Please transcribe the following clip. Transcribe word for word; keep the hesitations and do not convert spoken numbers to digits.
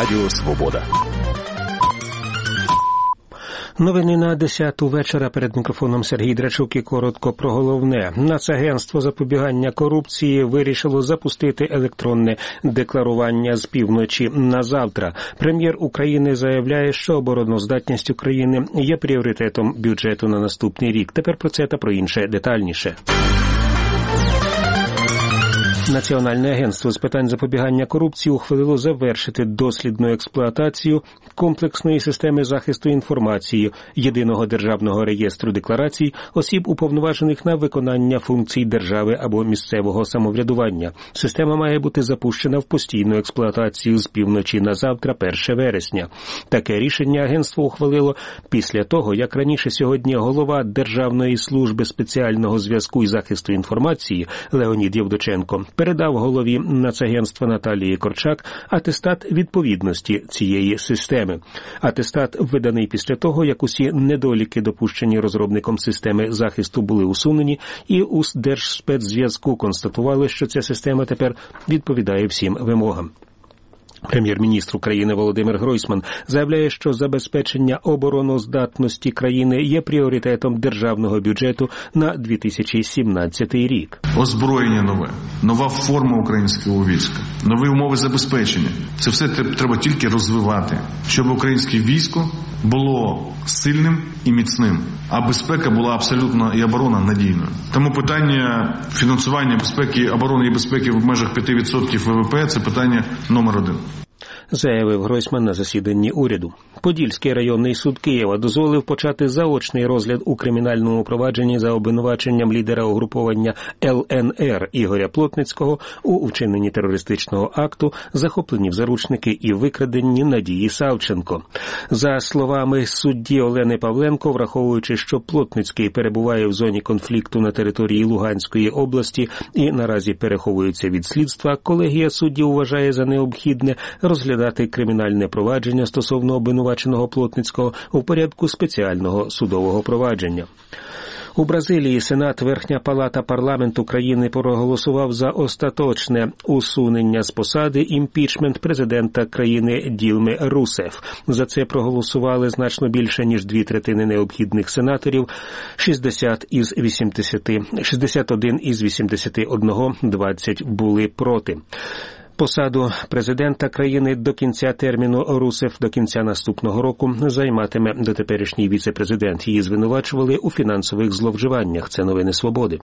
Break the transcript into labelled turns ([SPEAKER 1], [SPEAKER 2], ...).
[SPEAKER 1] Радіо Свобода.
[SPEAKER 2] Новини на десяту вечора. Перед мікрофоном Сергій Драчук і коротко про головне. Нацагентство запобігання корупції вирішило запустити електронне декларування з півночі на завтра. Прем'єр України заявляє, що обороноздатність України є пріоритетом бюджету на наступний рік. Тепер про це та про інше детальніше. Національне агентство з питань запобігання корупції ухвалило завершити дослідну експлуатацію комплексної системи захисту інформації, єдиного державного реєстру декларацій осіб, уповноважених на виконання функцій держави або місцевого самоврядування. Система має бути запущена в постійну експлуатацію з півночі на завтра, першого вересня. Таке рішення агентство ухвалило після того, як раніше сьогодні голова Державної служби спеціального зв'язку і захисту інформації Леонід Євдоченко передав голові Нацагентства Наталії Корчак атестат відповідності цієї системи. Атестат виданий після того, як усі недоліки, допущені розробником системи захисту, були усунені, і у Держспецзв'язку констатували, що ця система тепер відповідає всім вимогам. Прем'єр-міністр України Володимир Гройсман заявляє, що забезпечення обороноздатності країни є пріоритетом державного бюджету на дві тисячі сімнадцятий рік.
[SPEAKER 3] Озброєння нове, нова форма українського війська, нові умови забезпечення. Це все треба тільки розвивати, щоб українське військо було сильним і міцним, а безпека була абсолютно і оборона надійною. Тому питання фінансування безпеки, оборони і безпеки в межах п'ять відсотків ВВП – це питання номер один.
[SPEAKER 2] Заявив Гройсман на засіданні уряду. Подільський районний суд Києва дозволив почати заочний розгляд у кримінальному провадженні за обвинуваченням лідера угруповання Ел Ен Ер Ігоря Плотницького у вчиненні терористичного акту, захопленні в заручники і викраденні Надії Савченко. За словами судді Олени Павленко, враховуючи, що Плотницький перебуває в зоні конфлікту на території Луганської області і наразі переховується від слідства, колегія суддів вважає за необхідне розглядати дати кримінальне провадження стосовно обвинуваченого Плотницького у порядку спеціального судового провадження. У Бразилії Сенат, Верхня Палата парламенту країни проголосував за остаточне усунення з посади імпічмент президента країни Ділми Русеф. За це проголосували значно більше, ніж дві третини необхідних сенаторів, шістдесят із вісімдесяти, шістдесят один із вісімдесяти одного, двадцять були проти. Посаду президента країни до кінця терміну Русеф до кінця наступного року займатиме дотеперішній віце-президент. Її звинувачували у фінансових зловживаннях. Це новини Свободи.